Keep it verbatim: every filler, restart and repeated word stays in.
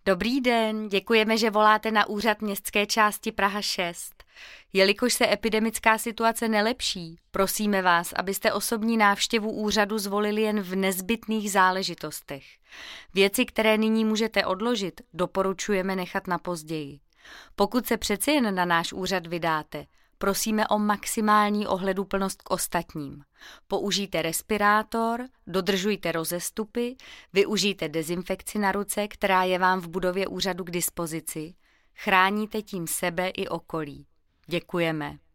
Dobrý den, děkujeme, že voláte na úřad městské části Praha šest. Jelikož se epidemická situace nelepší, prosíme vás, abyste osobní návštěvu úřadu zvolili jen v nezbytných záležitostech. Věci, které nyní můžete odložit, doporučujeme nechat na později. Pokud se přeci jen na náš úřad vydáte, prosíme o maximální ohleduplnost k ostatním. Použijte respirátor, dodržujte rozestupy, využijte dezinfekci na ruce, která je vám v budově úřadu k dispozici. Chráníte tím sebe i okolí. Děkujeme.